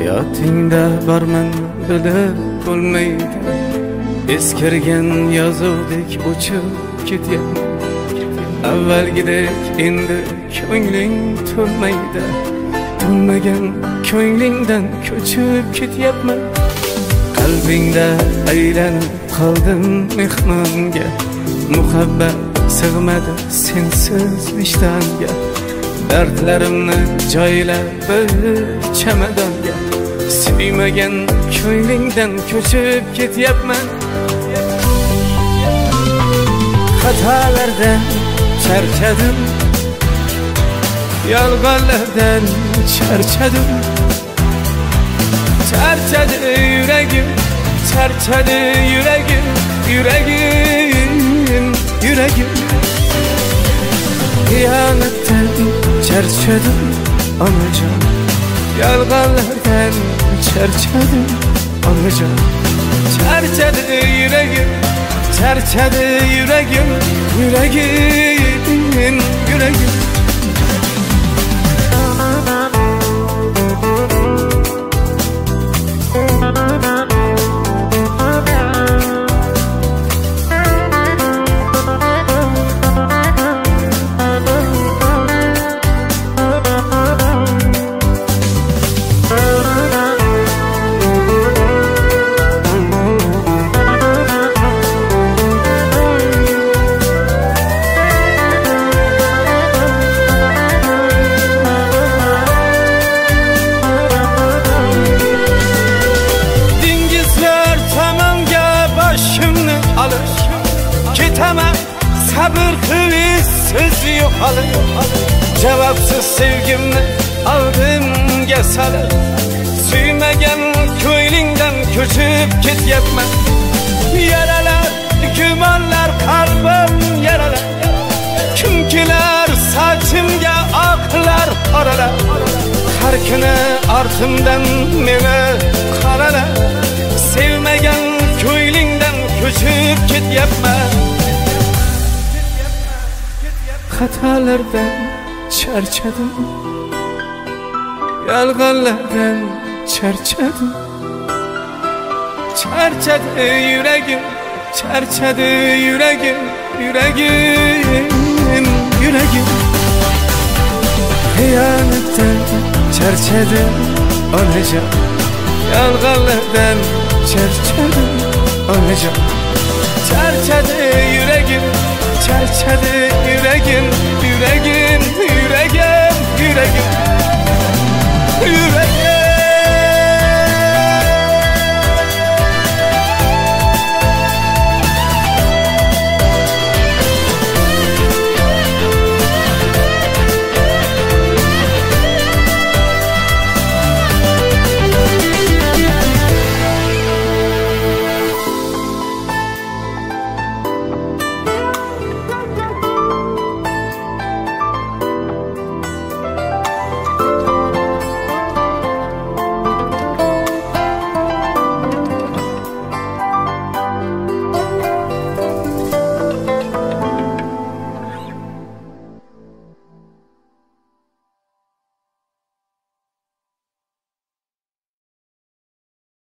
Hayotingda borman bilib bo'lmaydi, eskirgan yozuvdek o'chib ketyapman. Avvalgidek endi ko'ngling to'lmaydi, to'lmagan ko'nglingdan ko'chib ketyapman. Qalbingda aylanib qoldim mehmonga, muhabbat sig'madi sensiz vijdonga. Dardlarimni joylab bir chamadonga, suymagan ko'nglingdan ko'chib ketyapman. Xatolardan charchadim, yolg'onlardan charchadim. Charchadi yuragim, charchadi yuragim, yuragim, yuragim. Xiyonatdan charchadim onajon, yolg'onlardan charchadim onajon. Charchadi yuragim, charchadi yuragim, yuragim, yuragim. Ketemem sabır kılıç söz yok alır. Cevapsız sevgimni aldım yasalı. Suymagan ko'ylingdan ko'chib ketyapman. Yaralar, gumonlar qalbim yaralar. Kimkilar sochimga oqlar oralar. Har kuni ortimdan meni qaralar. Sevmagan ko'ylingdan ko'chib ketyapman. Xatolardan charchadim, yolg'onlardan charchadim. Charchadi yuragim, charchadi yuragim, yuragim, yuragim. Xiyonatdan charchadim onajon, yolg'onlardan charchadim onajon. Charchadi yuragim, charchadi yuragim, yuragim, yuragim, yuragim.